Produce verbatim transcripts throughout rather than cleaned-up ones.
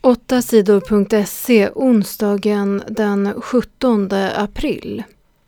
åtta sidor punkt se onsdagen den sjuttonde april.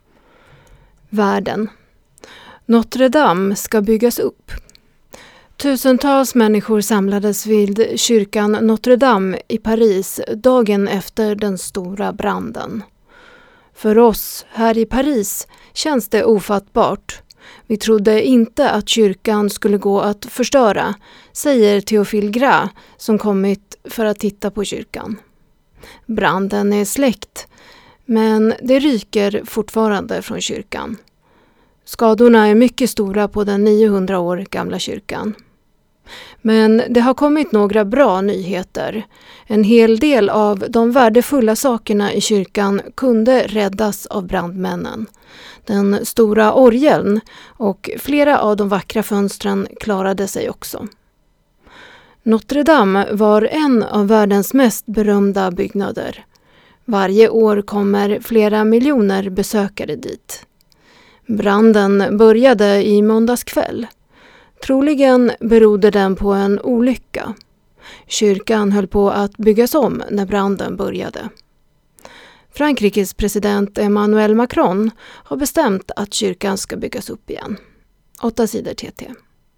Världen. Notre Dame ska byggas upp. Tusentals människor samlades vid kyrkan Notre Dame i Paris dagen efter den stora branden. För oss här i Paris känns det ofattbart. Vi trodde inte att kyrkan skulle gå att förstöra, säger Théophile Gras som kommit för att titta på kyrkan. Branden är släckt, men det ryker fortfarande från kyrkan. Skadorna är mycket stora på den niohundra år gamla kyrkan. Men det har kommit några bra nyheter. En hel del av de värdefulla sakerna i kyrkan kunde räddas av brandmännen. Den stora orgeln och flera av de vackra fönstren klarade sig också. Notre Dame var en av världens mest berömda byggnader. Varje år kommer flera miljoner besökare dit. Branden började i måndags kväll. Troligen berodde den på en olycka. Kyrkan höll på att byggas om när branden började. Frankrikes president Emmanuel Macron har bestämt att kyrkan ska byggas upp igen. Åtta sidor T T.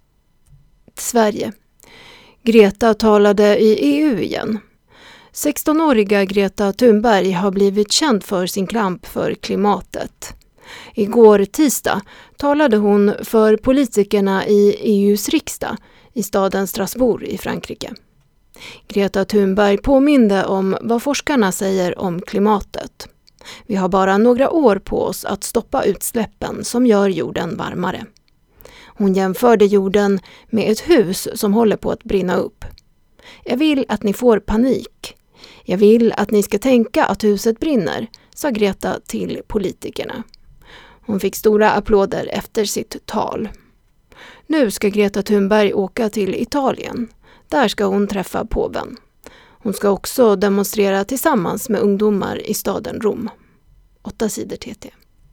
Sverige. Greta talade i E U igen. sextonåriga Greta Thunberg har blivit känd för sin kamp för klimatet. Igår tisdag talade hon för politikerna i E U:s riksdag i staden Strasbourg i Frankrike. Greta Thunberg påminde om vad forskarna säger om klimatet. Vi har bara några år på oss att stoppa utsläppen som gör jorden varmare. Hon jämförde jorden med ett hus som håller på att brinna upp. Jag vill att ni får panik. Jag vill att ni ska tänka att huset brinner, sa Greta till politikerna. Hon fick stora applåder efter sitt tal. Nu ska Greta Thunberg åka till Italien. Där ska hon träffa påven. Hon ska också demonstrera tillsammans med ungdomar i staden Rom. Åtta sidor T T.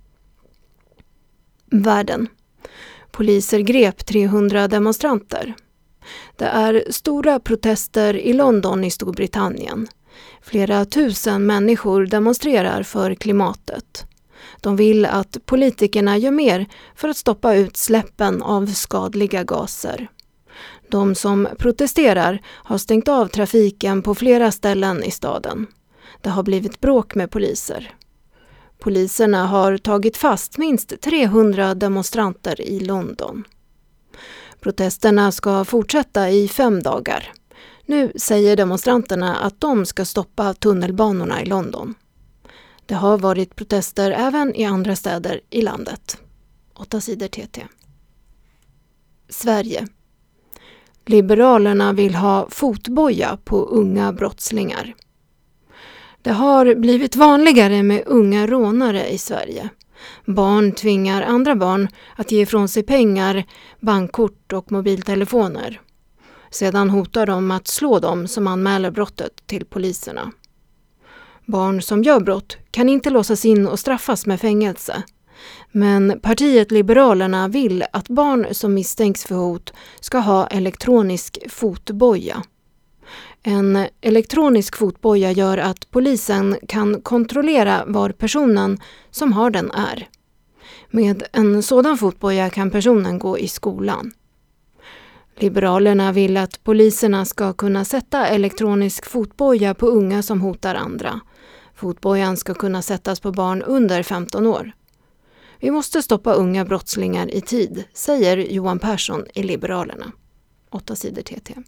Världen. Poliser grep trehundra demonstranter. Det är stora protester i London i Storbritannien. Flera tusen människor demonstrerar för klimatet. De vill att politikerna gör mer för att stoppa utsläppen av skadliga gaser. De som protesterar har stängt av trafiken på flera ställen i staden. Det har blivit bråk med poliser. Poliserna har tagit fast minst trehundra demonstranter i London. Protesterna ska fortsätta i fem dagar. Nu säger demonstranterna att de ska stoppa tunnelbanorna i London. Det har varit protester även i andra städer i landet. Åtta sidor T T. Sverige. Liberalerna vill ha fotboja på unga brottslingar. Det har blivit vanligare med unga rånare i Sverige. Barn tvingar andra barn att ge ifrån sig pengar, bankkort och mobiltelefoner. Sedan hotar de att slå dem som anmäler brottet till poliserna. Barn som gör brott kan inte låsas in och straffas med fängelse. Men partiet Liberalerna vill att barn som misstänks för hot ska ha elektronisk fotboja. En elektronisk fotboja gör att polisen kan kontrollera var personen som har den är. Med en sådan fotboja kan personen gå i skolan. Liberalerna vill att poliserna ska kunna sätta elektronisk fotboja på unga som hotar andra. Fotbojan ska kunna sättas på barn under femton år. Vi måste stoppa unga brottslingar i tid, säger Johan Persson i Liberalerna. Åtta sidor T T.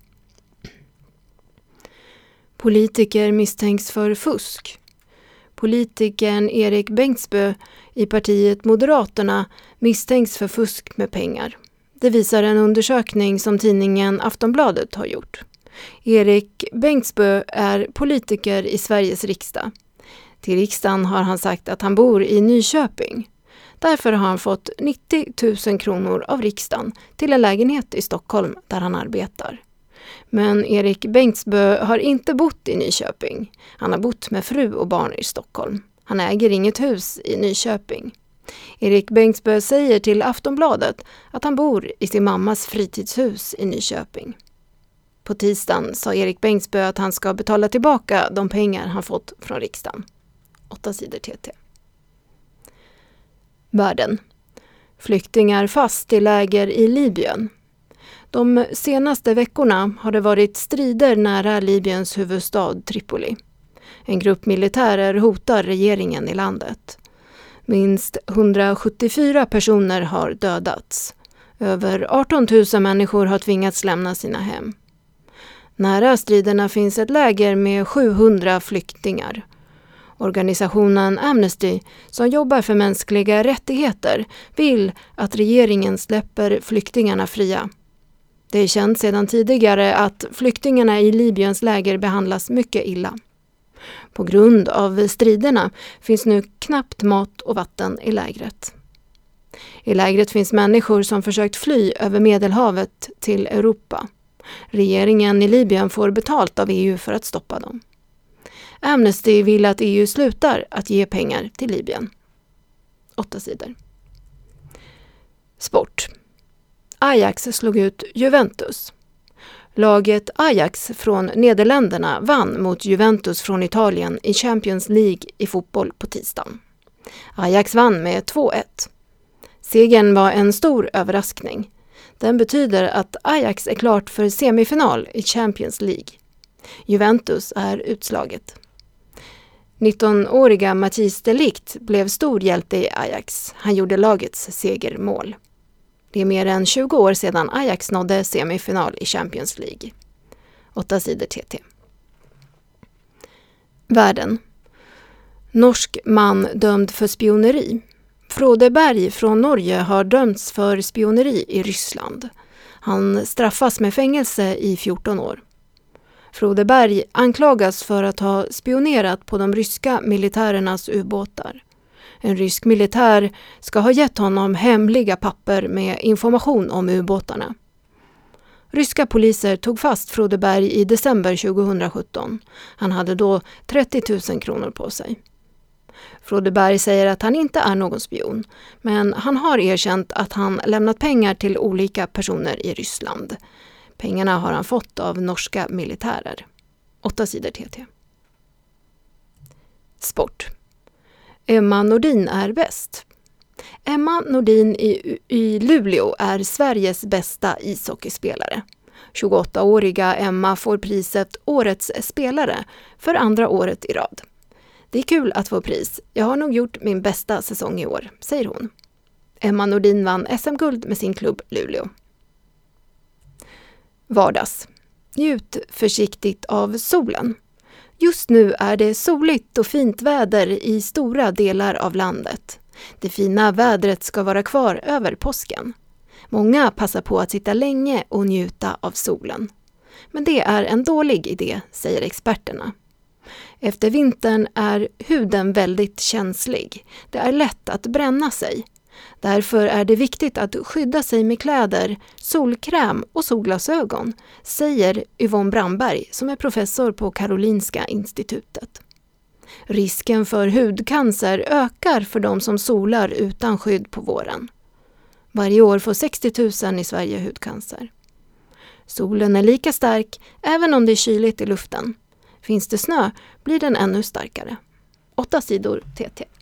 Politiker misstänks för fusk. Politikern Erik Bengtsbö i partiet Moderaterna misstänks för fusk med pengar. Det visar en undersökning som tidningen Aftonbladet har gjort. Erik Bengtsbö är politiker i Sveriges riksdag. Till riksdagen har han sagt att han bor i Nyköping. Därför har han fått nittio tusen kronor av riksdagen till en lägenhet i Stockholm där han arbetar. Men Erik Bengtsbö har inte bott i Nyköping. Han har bott med fru och barn i Stockholm. Han äger inget hus i Nyköping. Erik Bengtsbö säger till Aftonbladet att han bor i sin mammas fritidshus i Nyköping. På tisdagen sa Erik Bengtsbö att han ska betala tillbaka de pengar han fått från riksdagen. Åtta sidor T T. Världen. Flyktingar fast i läger i Libyen. De senaste veckorna har det varit strider nära Libyens huvudstad Tripoli. En grupp militärer hotar regeringen i landet. Minst hundrasjuttiofyra personer har dödats. Över arton tusen människor har tvingats lämna sina hem. Nära striderna finns ett läger med sjuhundra flyktingar. Organisationen Amnesty, som jobbar för mänskliga rättigheter, vill att regeringen släpper flyktingarna fria. Det är känt sedan tidigare att flyktingarna i Libyens läger behandlas mycket illa. På grund av striderna finns nu knappt mat och vatten i lägret. I lägret finns människor som försökt fly över Medelhavet till Europa. Regeringen i Libyen får betalt av E U för att stoppa dem. Amnesty vill att E U slutar att ge pengar till Libyen. Åtta sidor. Sport. Ajax slog ut Juventus. Laget Ajax från Nederländerna vann mot Juventus från Italien i Champions League i fotboll på tisdagen. Ajax vann med två ett. Segern var en stor överraskning. Den betyder att Ajax är klart för semifinal i Champions League. Juventus är utslaget. nittonåriga Matthijs de Ligt blev stor hjälte i Ajax. Han gjorde lagets segermål. Det är mer än tjugo år sedan Ajax nådde semifinal i Champions League. Åtta sidor T T. Världen. Norsk man dömd för spioneri. Frode Berg från Norge har dömts för spioneri i Ryssland. Han straffas med fängelse i fjorton år. Frode Berg anklagas för att ha spionerat på de ryska militärernas ubåtar. En rysk militär ska ha gett honom hemliga papper med information om ubåtarna. Ryska poliser tog fast Frode Berg i december tjugohundrasjutton. Han hade då trettio tusen kronor på sig. Frode Berg säger att han inte är någon spion, men han har erkänt att han lämnat pengar till olika personer i Ryssland. Pengarna har han fått av norska militärer. Åtta sidor T T. Sport. Emma Nordin är bäst. Emma Nordin i, i Luleå är Sveriges bästa ishockeyspelare. tjugoåttaåriga Emma får priset Årets spelare för andra året i rad. Det är kul att få pris. Jag har nog gjort min bästa säsong i år, säger hon. Emma Nordin vann S M-guld med sin klubb Luleå. Vardags. Njut försiktigt av solen. Just nu är det soligt och fint väder i stora delar av landet. Det fina vädret ska vara kvar över påsken. Många passar på att sitta länge och njuta av solen. Men det är en dålig idé, säger experterna. Efter vintern är huden väldigt känslig. Det är lätt att bränna sig. Därför är det viktigt att skydda sig med kläder, solkräm och solglasögon, säger Yvonne Brandberg som är professor på Karolinska institutet. Risken för hudcancer ökar för de som solar utan skydd på våren. Varje år får sextio tusen i Sverige hudcancer. Solen är lika stark även om det är kyligt i luften. Finns det snö blir den ännu starkare. Åtta sidor T T.